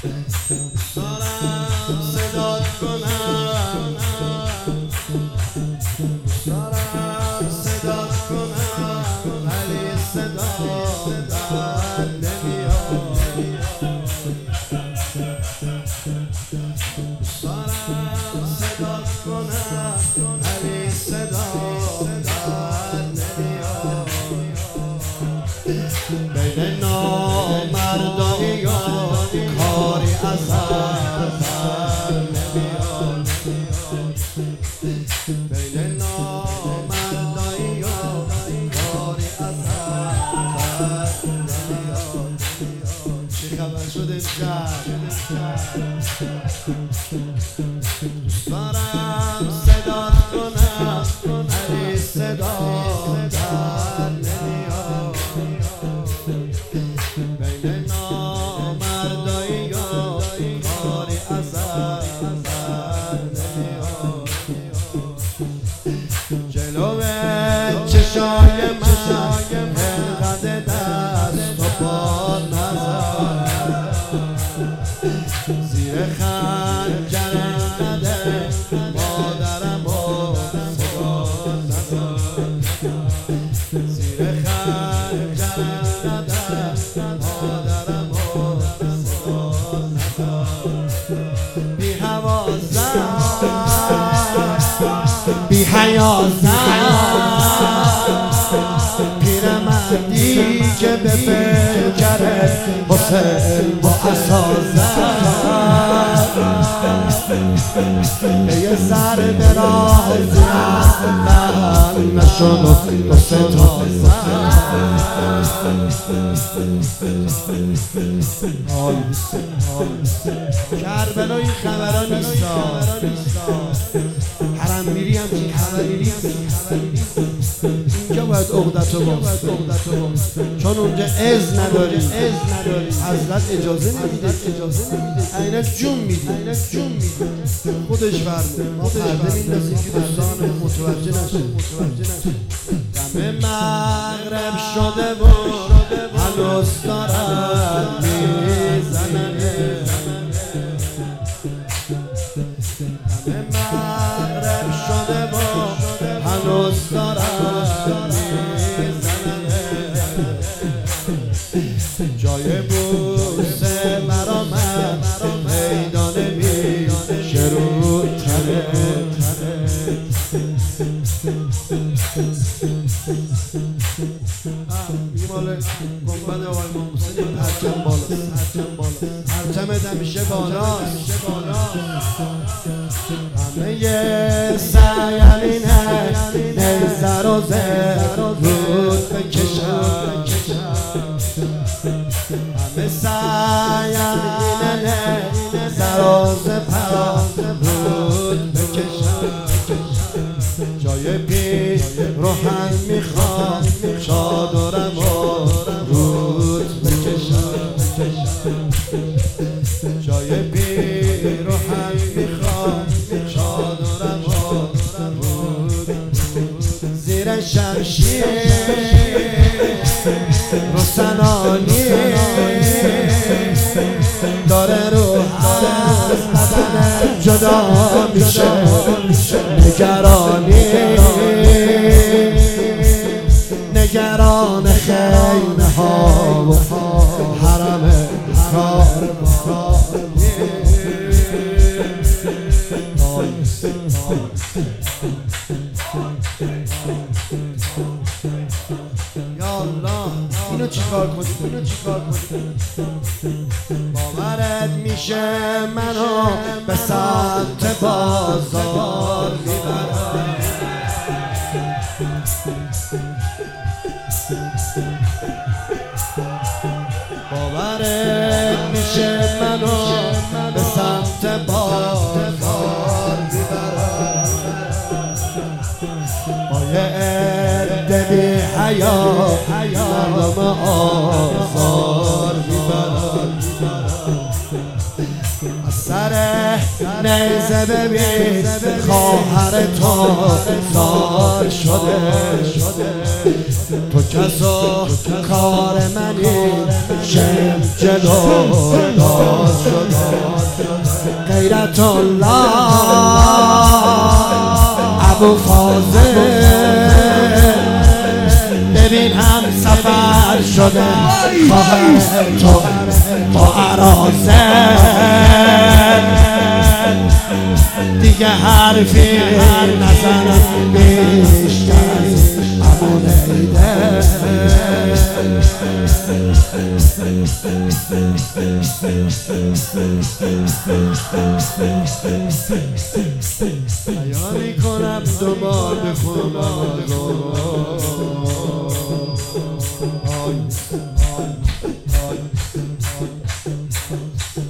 دارم صدات کنم، دارم صدات کنم ولی صدا در نمیاد. دارم صدات کنم ولی صدا در نمیاد. بین نامردایی و کاری از هم در نمیاد. بین نامردایی و کاری از هم در نمیاد. چی خبر شد امشب؟ دارم صدات کنم ولی صدا در نمیاد. بین نامردایی و کاری از هم در نمیاد. جلو چشای من انقدر دست و پا نزن، زیر خنجر نده مادرم و صدا نزن، زیر خنجر نده مادرم و صدا نزن. بی حوازم بی حیازم پیرمردی که به پیکر حسین با اسازم به یه سر درازی اصلا نشد و دو ستازم. کربلا این خبرها نیستا، حرم میری هم که خبری اینجا باید عقدتو باز، چون اونجا عز نداری، حضرت اجازه نمیده، عینک جون میدی، خودش فرمه. ما پرده میندازیم که دوستان متوجه نشه. دم مغرب شده و هنوز دارم میزنمه، دم مغرب شده و هنوز دارم میزنمه. جای بوسه مرا من میدان میشه رو تنه. میگه مال گنبد آقای امام حسین پرچم بالاست، پرچمت همیشه بالاست. همه سیلینه نیزر و زر رود بکشم، همه سیلینه نیزر و زر رود بکشم. جای پیر رو هم میخوام چادرم و رود بکشم، جای پیر رو هم میخوام چادرم و رود. زیر شمشیر رو سنانی داره رو از بدن جدا میشه نگرانی، نگران خیمه ها و حرم کار. یا الله اینو چیکار کنیم؟ باورت میشه منو به سمت بازار میبرم، باورت میشه منو به سمت بازار میبرم. با یه عده بی حیا مردم آزار میبرم. از سر نیزه ببین خواهر تو زار شده تو کسا کار منی شم جلو دار شده غیرت الله ابو فاضل ببین هم سفر شده خواهر تو با عرازل دیگه حرفی نزنم بیشتر ابو لیده بیانی کنم دوبار بخونم